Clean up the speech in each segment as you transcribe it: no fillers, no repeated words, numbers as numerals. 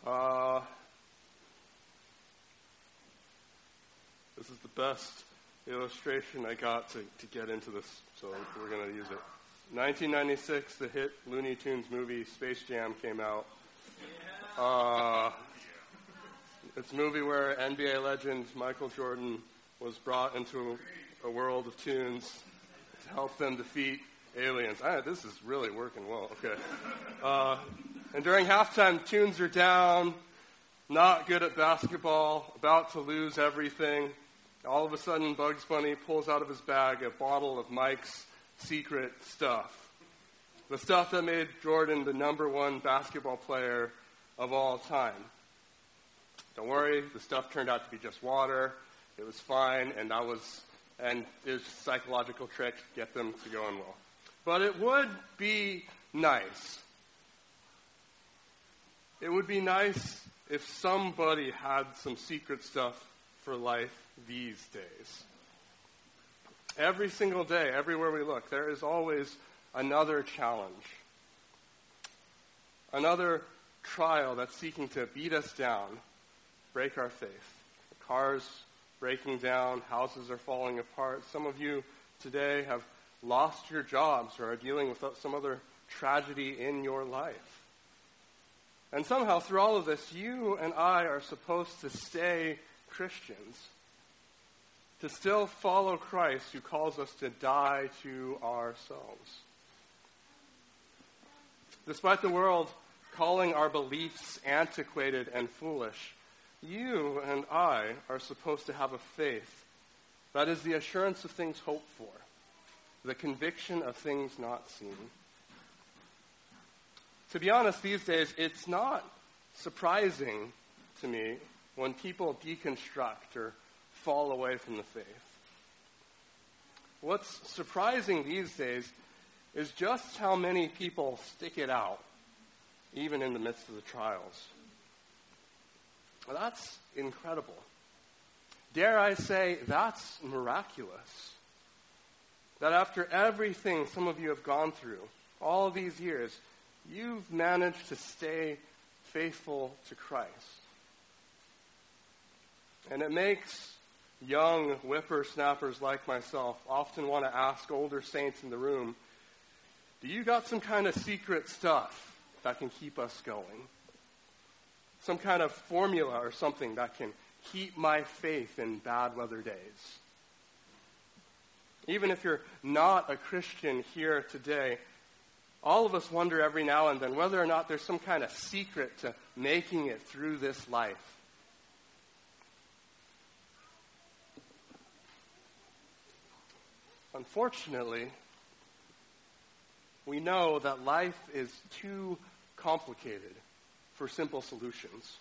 This is the best illustration I got to get into this, so we're going to use it. 1996, the hit Looney Tunes movie Space Jam came out. It's a movie where NBA legend Michael Jordan was brought into a world of tunes to help them defeat aliens. This is really working well. Okay. And during halftime, tunes are down, not good at basketball, about to lose everything. All of a sudden, Bugs Bunny pulls out of his bag a bottle of Mike's secret stuff. The stuff that made Jordan the number one basketball player of all time. Don't worry, the stuff turned out to be just water. It was fine, and it was a psychological trick to get them to go in well. But it would be nice. It would be nice if somebody had some secret stuff for life these days. Every single day, everywhere we look, there is always another challenge. Another trial that's seeking to beat us down, break our faith. Cars breaking down, houses are falling apart. Some of you today have lost your jobs or are dealing with some other tragedy in your life. And somehow through all of this, you and I are supposed to stay Christians, to still follow Christ who calls us to die to ourselves. Despite the world calling our beliefs antiquated and foolish, you and I are supposed to have a faith that is the assurance of things hoped for, the conviction of things not seen. To be honest, these days, it's not surprising to me when people deconstruct or fall away from the faith. What's surprising these days is just how many people stick it out, even in the midst of the trials. Well, that's incredible. Dare I say, that's miraculous. That after everything some of you have gone through, all these years, you've managed to stay faithful to Christ. And it makes young whippersnappers like myself often want to ask older saints in the room, do you got some kind of secret stuff that can keep us going? Some kind of formula or something that can keep my faith in bad weather days? Even if you're not a Christian here today, all of us wonder every now and then whether or not there's some kind of secret to making it through this life. Unfortunately, we know that life is too complicated for simple solutions.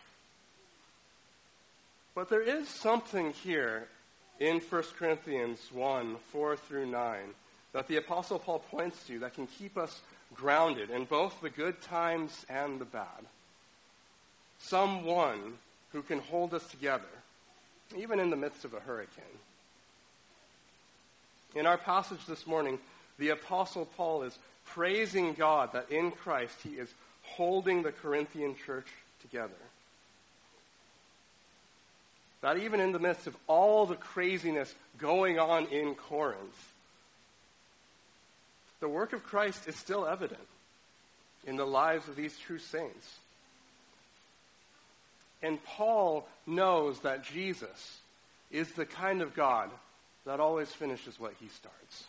But there is something here in 1 Corinthians 1, 4 through 9, that the Apostle Paul points to that can keep us grounded in both the good times and the bad. Someone who can hold us together, even in the midst of a hurricane. In our passage this morning, the Apostle Paul is praising God that in Christ he is holding the Corinthian church together. That even in the midst of all the craziness going on in Corinth, the work of Christ is still evident in the lives of these true saints. And Paul knows that Jesus is the kind of God that always finishes what he starts.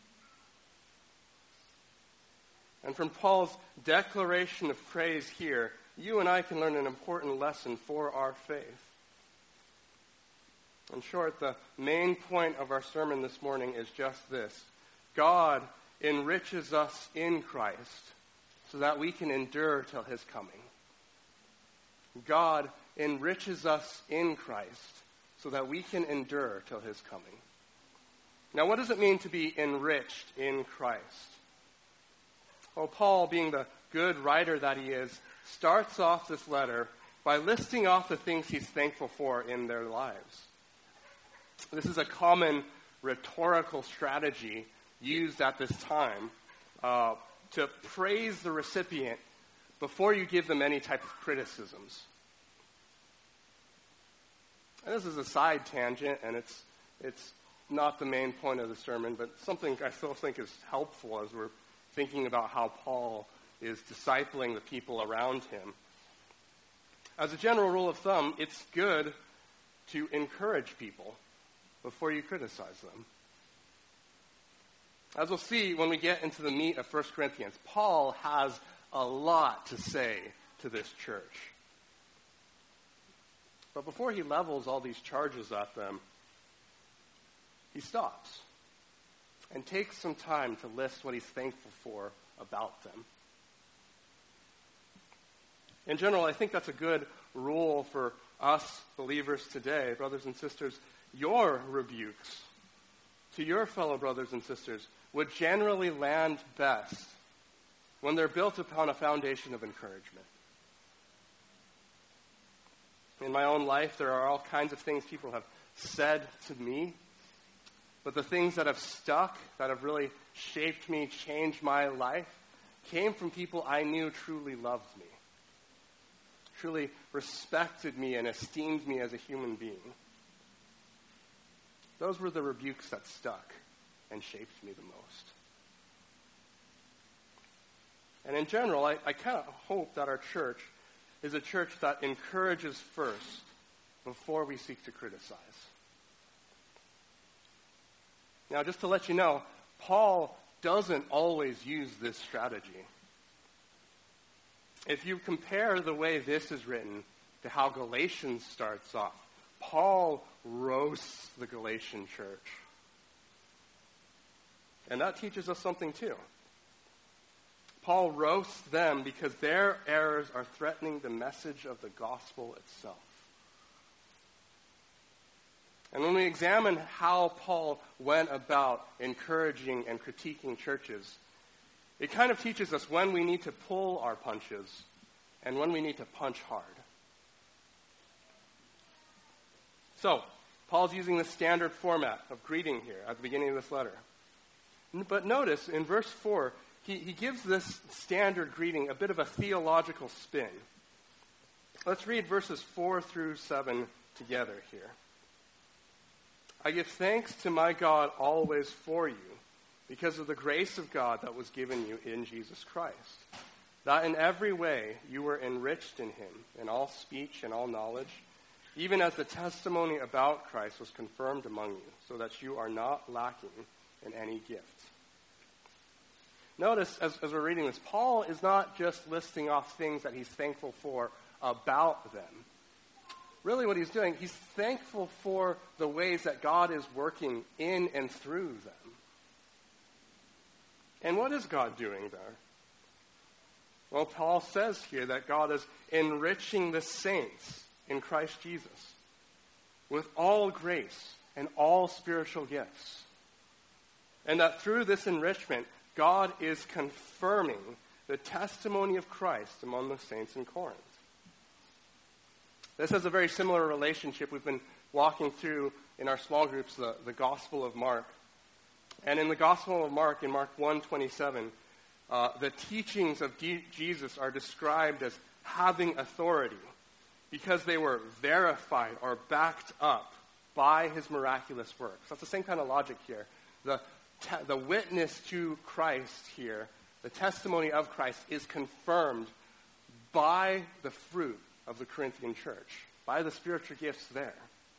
And from Paul's declaration of praise here, you and I can learn an important lesson for our faith. In short, the main point of our sermon this morning is just this. God enriches us in Christ so that we can endure till his coming. God enriches us in Christ so that we can endure till his coming. Now, what does it mean to be enriched in Christ? Well, Paul, being the good writer that he is, starts off this letter by listing off the things he's thankful for in their lives. This is a common rhetorical strategy used at this time to praise the recipient before you give them any type of criticisms. And this is a side tangent, and it's not the main point of the sermon, but something I still think is helpful as we're thinking about how Paul is discipling the people around him. As a general rule of thumb, it's good to encourage people before you criticize them. As we'll see when we get into the meat of 1 Corinthians, Paul has a lot to say to this church. But before he levels all these charges at them, he stops and takes some time to list what he's thankful for about them. In general, I think that's a good rule for us believers today, brothers and sisters. Your rebukes to your fellow brothers and sisters would generally land best when they're built upon a foundation of encouragement. In my own life, there are all kinds of things people have said to me, but the things that have stuck, that have really shaped me, changed my life, came from people I knew truly loved me, truly respected me and esteemed me as a human being. Those were the rebukes that stuck and shaped me the most. And in general, I kind of hope that our church is a church that encourages first before we seek to criticize. Now, just to let you know, Paul doesn't always use this strategy. If you compare the way this is written to how Galatians starts off, Paul roasts the Galatian church. And that teaches us something too. Paul roasts them because their errors are threatening the message of the gospel itself. And when we examine how Paul went about encouraging and critiquing churches, it kind of teaches us when we need to pull our punches and when we need to punch hard. So, Paul's using the standard format of greeting here at the beginning of this letter. But notice, in verse 4, he gives this standard greeting a bit of a theological spin. Let's read verses 4 through 7 together here. I give thanks to my God always for you, because of the grace of God that was given you in Jesus Christ, that in every way you were enriched in him, in all speech and all knowledge, even as the testimony about Christ was confirmed among you, so that you are not lacking in any gift. Notice, as we're reading this, Paul is not just listing off things that he's thankful for about them. Really what he's doing, he's thankful for the ways that God is working in and through them. And what is God doing there? Well, Paul says here that God is enriching the saints in Christ Jesus with all grace and all spiritual gifts. And that through this enrichment, God is confirming the testimony of Christ among the saints in Corinth. This has a very similar relationship we've been walking through in our small groups, the Gospel of Mark. And in the Gospel of Mark, in Mark 1:27, the teachings of Jesus are described as having authority because they were verified or backed up by his miraculous works. That's the same kind of logic here. The witness to Christ here, the testimony of Christ, is confirmed by the fruit of the Corinthian church, by the spiritual gifts there.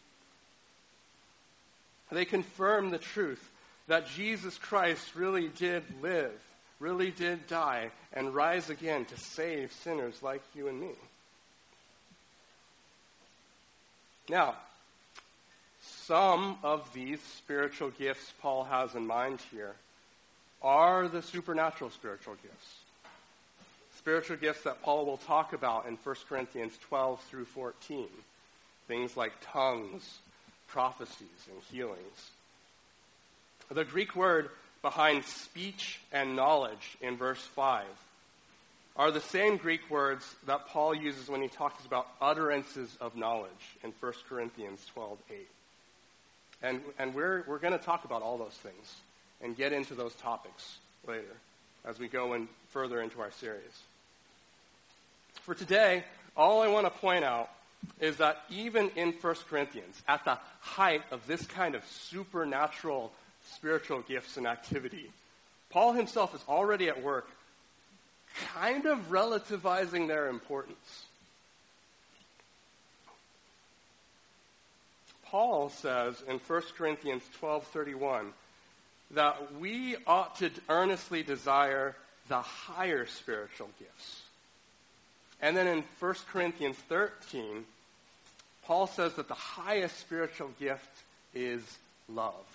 They confirm the truth that Jesus Christ really did live, really did die, and rise again to save sinners like you and me. Now, some of these spiritual gifts Paul has in mind here are the supernatural spiritual gifts. Spiritual gifts that Paul will talk about in 1 Corinthians 12 through 14. Things like tongues, prophecies, and healings. The Greek word behind speech and knowledge in verse 5 are the same Greek words that Paul uses when he talks about utterances of knowledge in 1 Corinthians 12:8. And we're going to talk about all those things and get into those topics later as we go further into our series. For today, all I want to point out is that even in 1 Corinthians, at the height of this kind of supernatural spiritual gifts and activity, Paul himself is already at work kind of relativizing their importance. Paul says in 1 Corinthians 12:31 that we ought to earnestly desire the higher spiritual gifts. And then in 1 Corinthians 13, Paul says that the highest spiritual gift is love.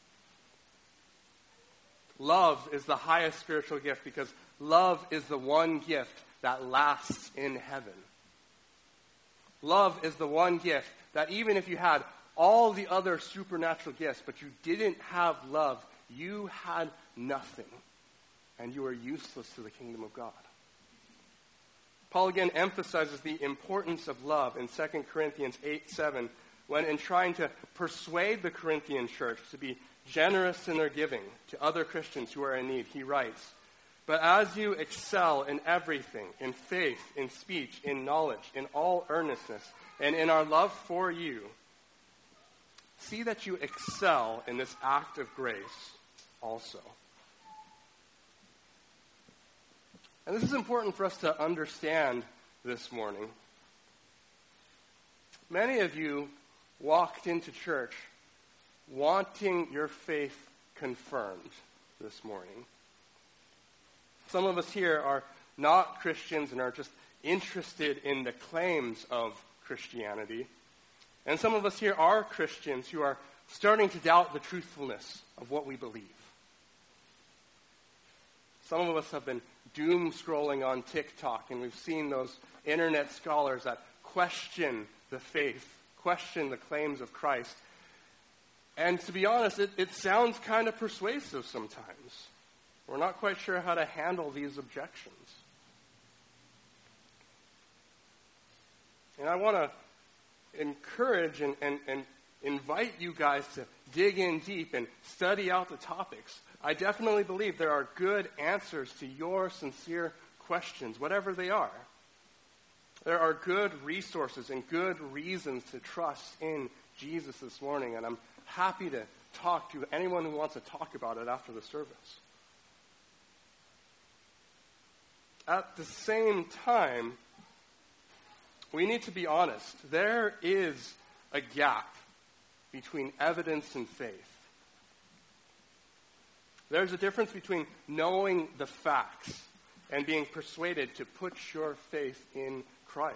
Love is the highest spiritual gift because love is the one gift that lasts in heaven. Love is the one gift that even if you had all the other supernatural gifts, but you didn't have love, you had nothing, and you are useless to the kingdom of God. Paul again emphasizes the importance of love in 2 Corinthians 8:7, when in trying to persuade the Corinthian church to be generous in their giving to other Christians who are in need, he writes, "But as you excel in everything, in faith, in speech, in knowledge, in all earnestness, and in our love for you, see that you excel in this act of grace also." And this is important for us to understand this morning. Many of you walked into church wanting your faith confirmed this morning. Some of us here are not Christians and are just interested in the claims of Christianity. And some of us here are Christians who are starting to doubt the truthfulness of what we believe. Some of us have been doom scrolling on TikTok, and we've seen those internet scholars that question the faith, question the claims of Christ. And to be honest, it sounds kind of persuasive sometimes. We're not quite sure how to handle these objections. And I want to encourage and invite you guys to dig in deep and study out the topics. I definitely believe there are good answers to your sincere questions, whatever they are. There are good resources and good reasons to trust in Jesus this morning, and I'm happy to talk to anyone who wants to talk about it after the service. At the same time, we need to be honest. There is a gap between evidence and faith. There's a difference between knowing the facts and being persuaded to put your faith in Christ.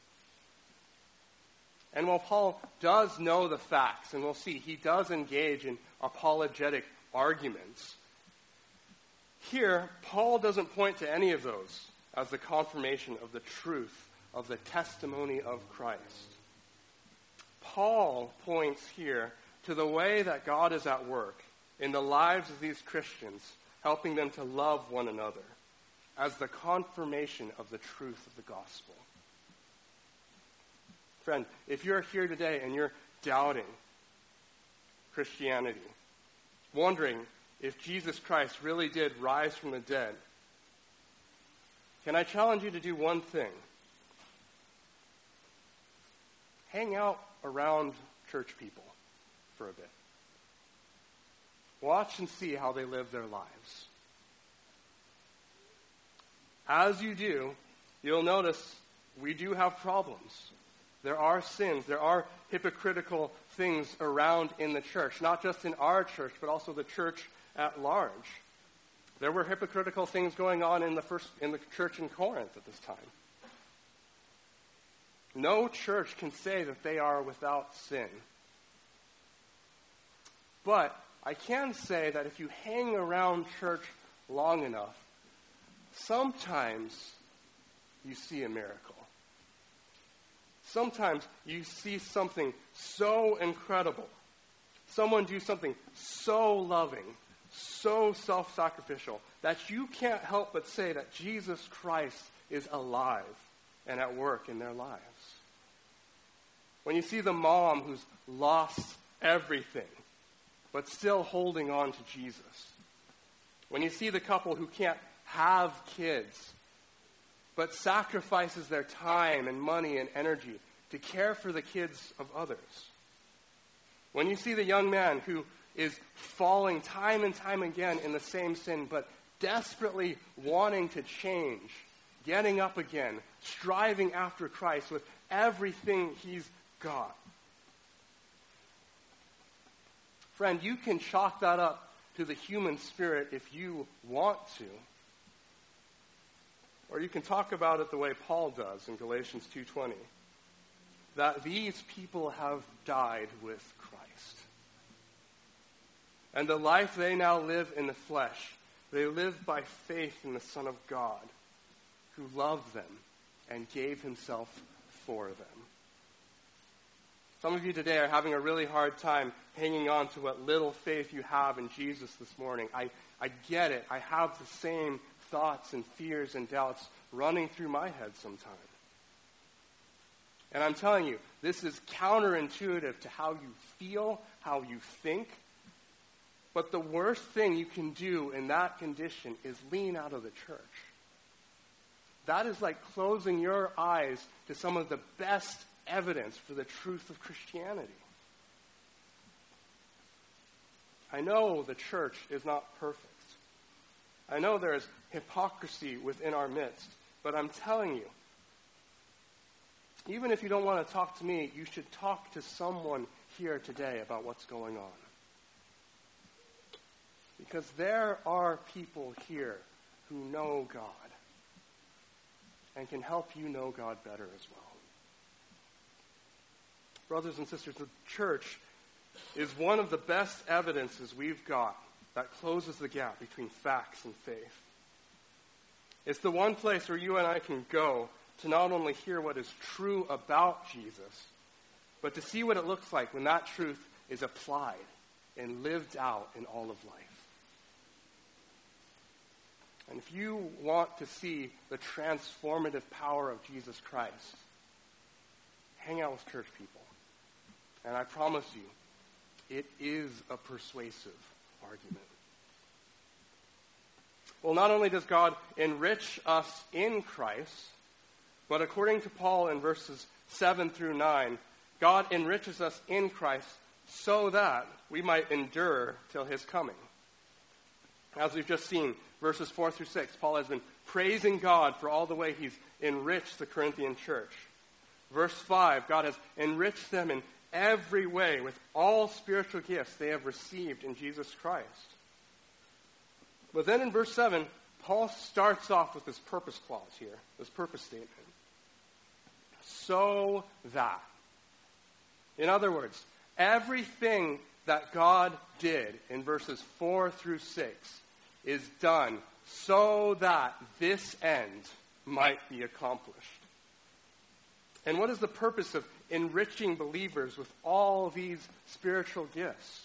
And while Paul does know the facts, and we'll see, he does engage in apologetic arguments, here, Paul doesn't point to any of those as the confirmation of the truth of the testimony of Christ. Paul points here to the way that God is at work in the lives of these Christians, helping them to love one another as the confirmation of the truth of the gospel. Friend, if you're here today and you're doubting Christianity, wondering if Jesus Christ really did rise from the dead, can I challenge you to do one thing? Hang out around church people for a bit. Watch and see how they live their lives. As you do, you'll notice we do have problems. There are sins. There are hypocritical things around in the church, not just in our church, but also the church at large. There were hypocritical things going on in the church in Corinth at this time. No church can say that they are without sin. But I can say that if you hang around church long enough, sometimes you see a miracle. Sometimes you see something so incredible. Someone do something so loving, so self-sacrificial, that you can't help but say that Jesus Christ is alive and at work in their lives. When you see the mom who's lost everything, but still holding on to Jesus. When you see the couple who can't have kids, but sacrifices their time and money and energy to care for the kids of others. When you see the young man who is falling time and time again in the same sin, but desperately wanting to change, getting up again, striving after Christ with everything he's got. Friend, you can chalk that up to the human spirit if you want to. Or you can talk about it the way Paul does in Galatians 2:20. That these people have died with Christ. And the life they now live in the flesh, they live by faith in the Son of God, who loved them and gave himself for them. Some of you today are having a really hard time hanging on to what little faith you have in Jesus this morning. I get it. I have the same thoughts and fears and doubts running through my head sometimes. And I'm telling you, this is counterintuitive to how you feel, how you think. But the worst thing you can do in that condition is lean out of the church. That is like closing your eyes to some of the best evidence for the truth of Christianity. I know the church is not perfect. I know there is hypocrisy within our midst, but I'm telling you, even if you don't want to talk to me, you should talk to someone here today about what's going on. Because there are people here who know God and can help you know God better as well. Brothers and sisters, the church is one of the best evidences we've got that closes the gap between facts and faith. It's the one place where you and I can go to not only hear what is true about Jesus, but to see what it looks like when that truth is applied and lived out in all of life. And if you want to see the transformative power of Jesus Christ, hang out with church people. And I promise you, it is a persuasive argument. Well, not only does God enrich us in Christ, but according to Paul in verses 7 through 9, God enriches us in Christ so that we might endure till his coming. As we've just seen, verses 4 through 6, Paul has been praising God for all the way he's enriched the Corinthian church. Verse 5, God has enriched them in every way with all spiritual gifts they have received in Jesus Christ. But then in verse 7, Paul starts off with this purpose clause here, this purpose statement. So that. In other words, everything that God did in verses 4 through 6 is done so that this end might be accomplished. And what is the purpose of enriching believers with all these spiritual gifts?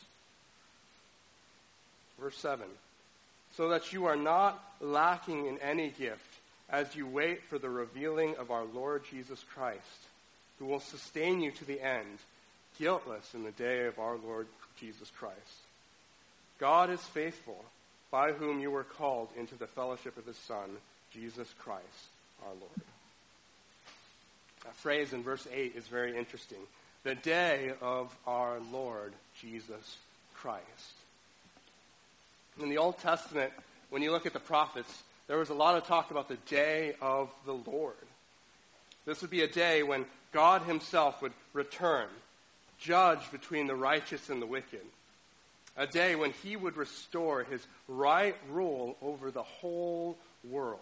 Verse 7. So that you are not lacking in any gift as you wait for the revealing of our Lord Jesus Christ, who will sustain you to the end, guiltless in the day of our Lord Jesus Christ. God is faithful, by whom you were called into the fellowship of his Son, Jesus Christ, our Lord. That phrase in verse 8 is very interesting. The day of our Lord Jesus Christ. In the Old Testament, when you look at the prophets, there was a lot of talk about the day of the Lord. This would be a day when God himself would return, judge between the righteous and the wicked. A day when he would restore his right rule over the whole world.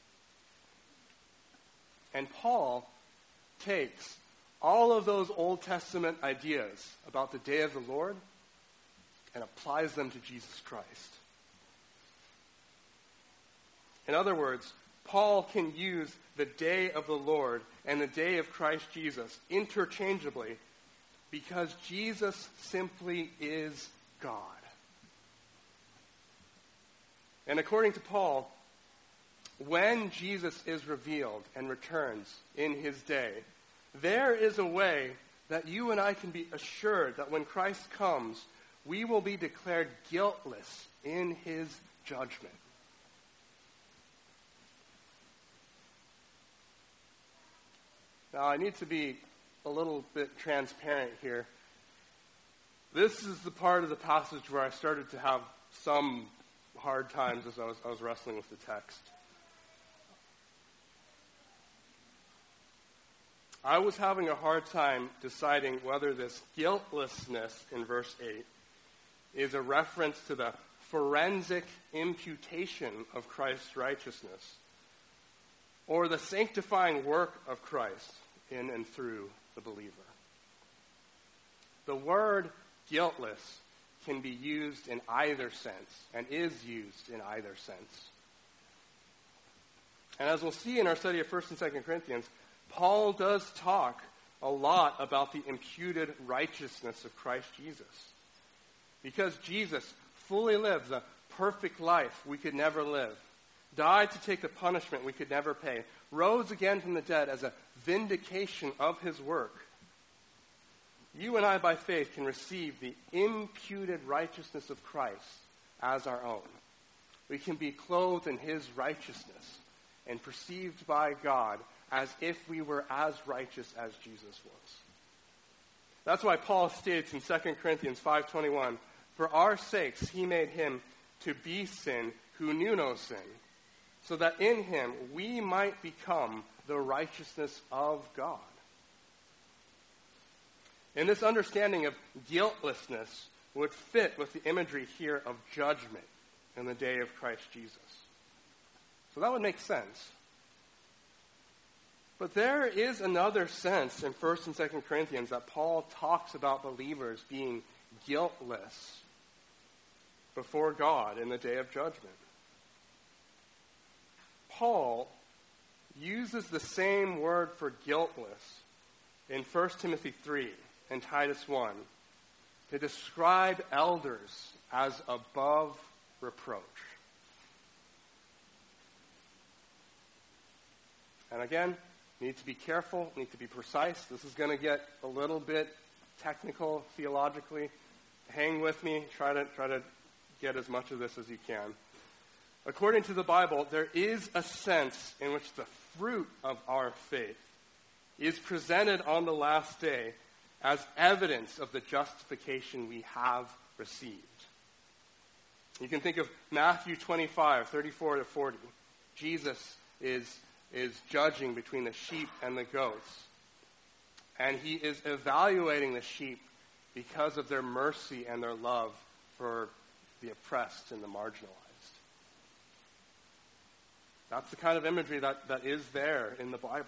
And Paul takes all of those Old Testament ideas about the day of the Lord and applies them to Jesus Christ. In other words, Paul can use the day of the Lord and the day of Christ Jesus interchangeably because Jesus simply is God. And according to Paul, when Jesus is revealed and returns in his day, there is a way that you and I can be assured that when Christ comes, we will be declared guiltless in his judgment. Now, I need to be a little bit transparent here. This is the part of the passage where I started to have some hard times as I was wrestling with the text. I was having a hard time deciding whether this guiltlessness in verse 8 is a reference to the forensic imputation of Christ's righteousness or the sanctifying work of Christ in and through the believer. The word guiltless can be used in either sense and is used in either sense. And as we'll see in our study of 1st and 2nd Corinthians, Paul does talk a lot about the imputed righteousness of Christ Jesus. Because Jesus fully lived the perfect life we could never live, died to take the punishment we could never pay, rose again from the dead as a vindication of his work. You and I, by faith, can receive the imputed righteousness of Christ as our own. We can be clothed in his righteousness and perceived by God as if we were as righteous as Jesus was. That's why Paul states in 2 Corinthians 5:21, "For our sakes he made him to be sin who knew no sin, so that in him we might become the righteousness of God." And this understanding of guiltlessness would fit with the imagery here of judgment in the day of Christ Jesus. So that would make sense. But there is another sense in 1st and 2nd Corinthians that Paul talks about believers being guiltless before God in the day of judgment. Paul uses the same word for guiltless in 1 Timothy 3 and Titus 1 to describe elders as above reproach. And again, need to be careful, need to be precise. This is going to get a little bit technical theologically. Hang with me. Try to get as much of this as you can. According to the Bible, there is a sense in which the fruit of our faith is presented on the last day as evidence of the justification we have received. You can think of Matthew 25:34-40. Jesus is judging between the sheep and the goats. And he is evaluating the sheep because of their mercy and their love for the oppressed and the marginalized. That's the kind of imagery that is there in the Bible.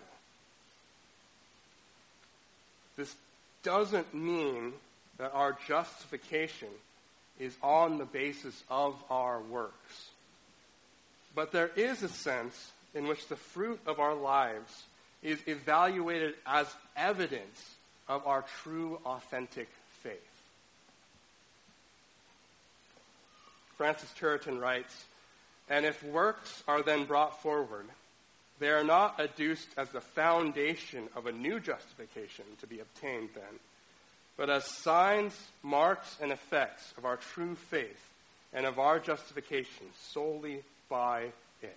This doesn't mean that our justification is on the basis of our works. But there is a sense in which the fruit of our lives is evaluated as evidence of our true, authentic faith. Francis Turretin writes, "And if works are then brought forward, they are not adduced as the foundation of a new justification to be obtained then, but as signs, marks, and effects of our true faith and of our justification solely by it."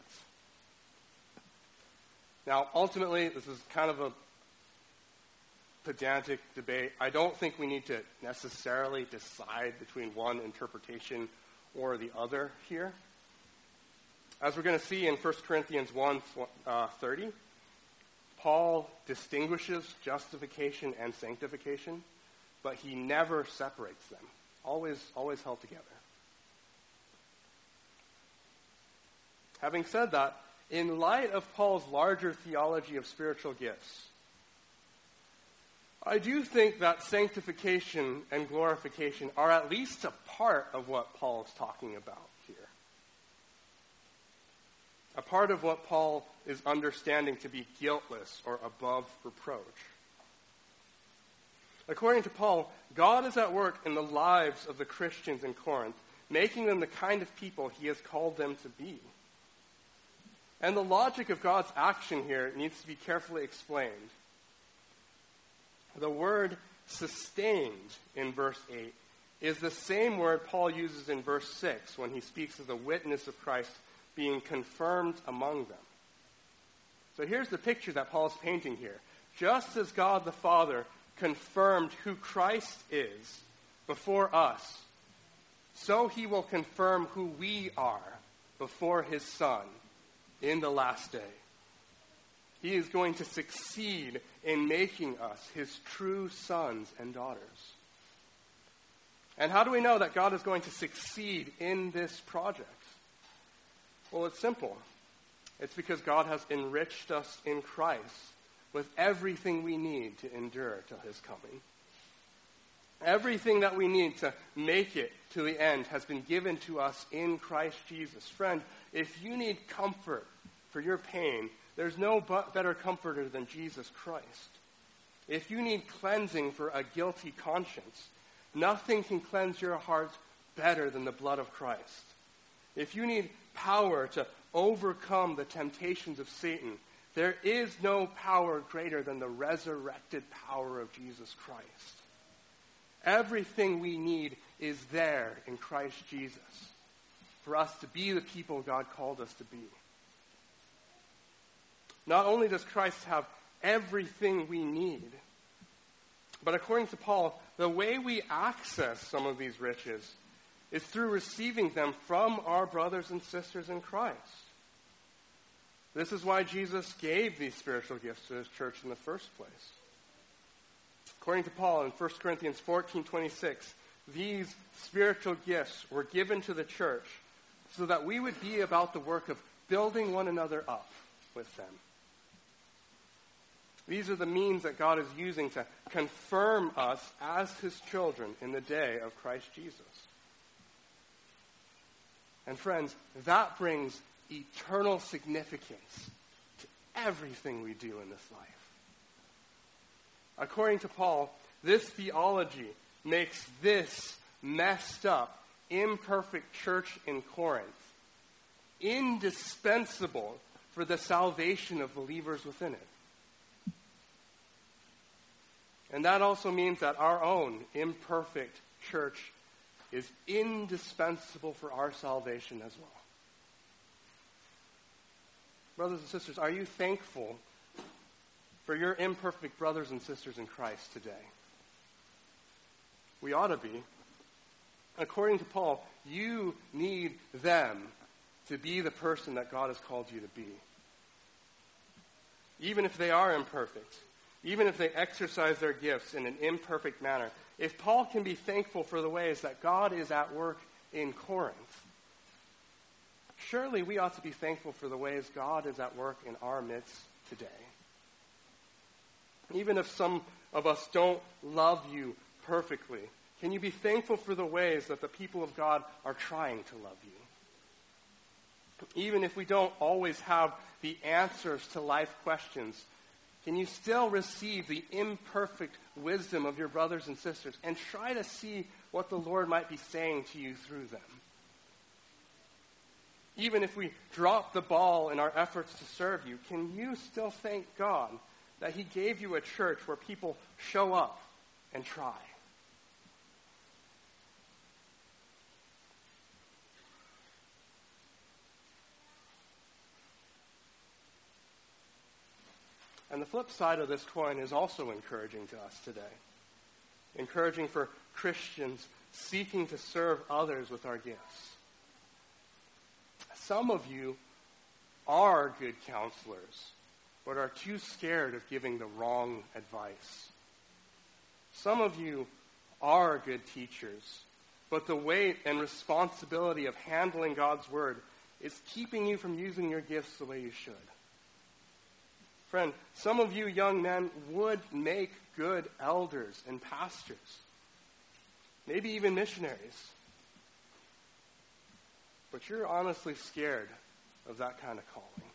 Now, ultimately, this is kind of a pedantic debate. I don't think we need to necessarily decide between one interpretation or the other here. As we're going to see in 1 Corinthians 1:30, Paul distinguishes justification and sanctification, but he never separates them. Always held together. Having said that, in light of Paul's larger theology of spiritual gifts, I do think that sanctification and glorification are at least a part of what Paul is talking about here. A part of what Paul is understanding to be guiltless or above reproach. According to Paul, God is at work in the lives of the Christians in Corinth, making them the kind of people he has called them to be. And the logic of God's action here needs to be carefully explained. The word sustained in verse 8 is the same word Paul uses in verse 6 when he speaks of the witness of Christ being confirmed among them. So here's the picture that Paul is painting here. just as God the Father confirmed who Christ is before us, so he will confirm who we are before his Son in the last day. He is going to succeed in making us his true sons and daughters. And how do we know that God is going to succeed in this project? Well, it's simple. It's because God has enriched us in Christ with everything we need to endure till his coming. Everything that we need to make it to the end has been given to us in Christ Jesus. Friend, if you need comfort for your pain, there's no better comforter than Jesus Christ. If you need cleansing for a guilty conscience, nothing can cleanse your heart better than the blood of Christ. If you need power to overcome the temptations of Satan, there is no power greater than the resurrected power of Jesus Christ. Everything we need is there in Christ Jesus for us to be the people God called us to be. Not only does Christ have everything we need, but according to Paul, the way we access some of these riches is through receiving them from our brothers and sisters in Christ. This is why Jesus gave these spiritual gifts to his church in the first place. According to Paul in 1 Corinthians 14:26, these spiritual gifts were given to the church so that we would be about the work of building one another up with them. These are the means that God is using to confirm us as his children in the day of Christ Jesus. And friends, that brings eternal significance to everything we do in this life. According to Paul, this theology makes this messed up, imperfect church in Corinth indispensable for the salvation of believers within it. And that also means that our own imperfect church is indispensable for our salvation as well. Brothers and sisters, are you thankful for your imperfect brothers and sisters in Christ today? We ought to be. According to Paul, you need them to be the person that God has called you to be. Even if they are imperfect, even if they exercise their gifts in an imperfect manner, if Paul can be thankful for the ways that God is at work in Corinth, surely we ought to be thankful for the ways God is at work in our midst today. Even if some of us don't love you perfectly, can you be thankful for the ways that the people of God are trying to love you? Even if we don't always have the answers to life questions, can you still receive the imperfect wisdom of your brothers and sisters and try to see what the Lord might be saying to you through them? Even if we drop the ball in our efforts to serve you, can you still thank God that he gave you a church where people show up and try? And the flip side of this coin is also encouraging to us today. Encouraging for Christians seeking to serve others with our gifts. Some of you are good counselors, but are too scared of giving the wrong advice. Some of you are good teachers, but the weight and responsibility of handling God's word is keeping you from using your gifts the way you should. Friend, some of you young men would make good elders and pastors, maybe even missionaries. But you're honestly scared of that kind of calling.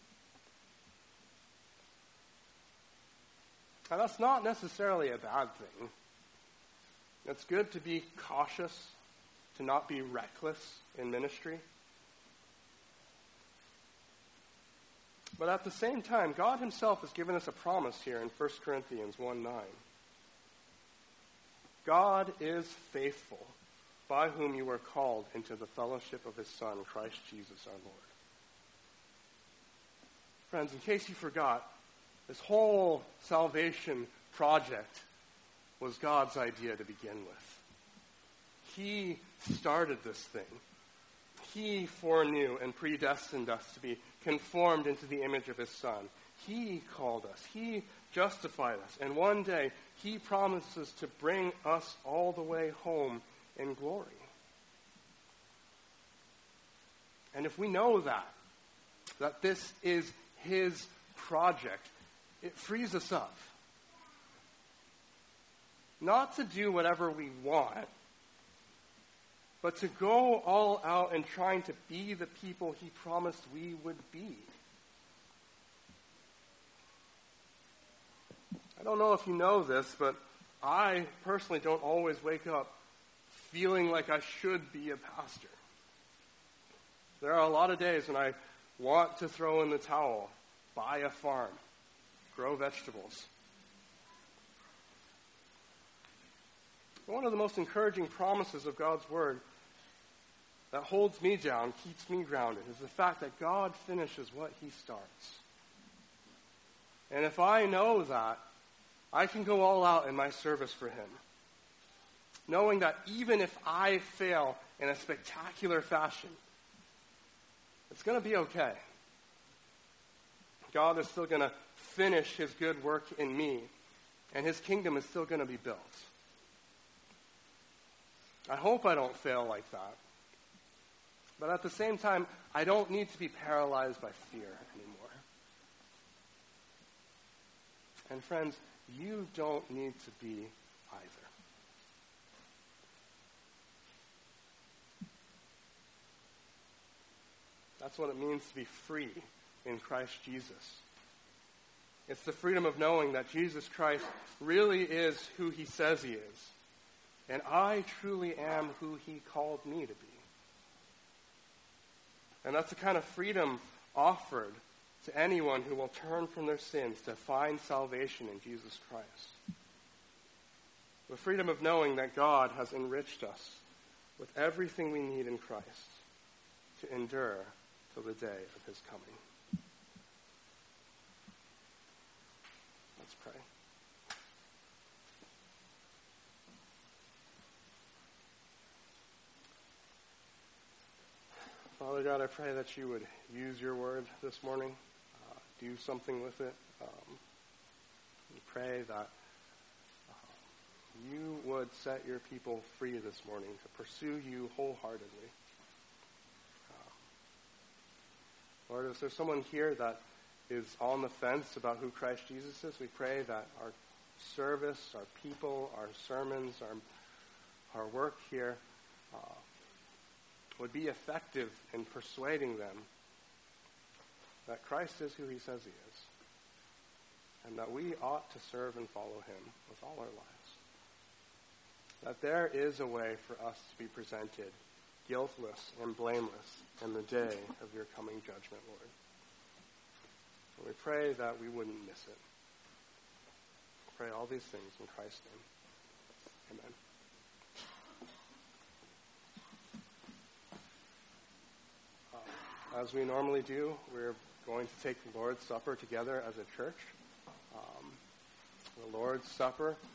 Now, that's not necessarily a bad thing. It's good to be cautious, to not be reckless in ministry. But at the same time, God himself has given us a promise here in 1 Corinthians 1:9. God is faithful, by whom you were called into the fellowship of his Son, Christ Jesus our Lord. Friends, in case you forgot, This whole salvation project was God's idea to begin with. He started this thing. He foreknew and predestined us to be conformed into the image of his Son. He called us. He justified us. And one day, he promises to bring us all the way home in glory. And if we know that this is his project, it frees us up. Not to do whatever we want, but to go all out and trying to be the people he promised we would be. I don't know if you know this, but I personally don't always wake up feeling like I should be a pastor. There are a lot of days when I want to throw in the towel, buy a farm, grow vegetables. One of the most encouraging promises of God's Word that holds me down, keeps me grounded, is the fact that God finishes what he starts. And if I know that, I can go all out in my service for him, knowing that even if I fail in a spectacular fashion, it's going to be okay. God is still going to finish his good work in me, and his kingdom is still going to be built. I hope I don't fail like that. But at the same time, I don't need to be paralyzed by fear anymore. And friends, you don't need to be either. That's what it means to be free in Christ Jesus. It's the freedom of knowing that Jesus Christ really is who he says he is. And I truly am who he called me to be. And that's the kind of freedom offered to anyone who will turn from their sins to find salvation in Jesus Christ. The freedom of knowing that God has enriched us with everything we need in Christ to endure till the day of his coming. Let's pray. Father God, I pray that you would use your word this morning, do something with it. We pray that you would set your people free this morning to pursue you wholeheartedly. Lord, if there's someone here that is on the fence about who Christ Jesus is, we pray that our service, our people, our sermons, our work here would be effective in persuading them that Christ is who he says he is, and that we ought to serve and follow him with all our lives. That there is a way for us to be presented guiltless and blameless in the day of your coming judgment, Lord. And we pray that we wouldn't miss it. We pray all these things in Christ's name. Amen. As we normally do, we're going to take the Lord's Supper together as a church. The Lord's Supper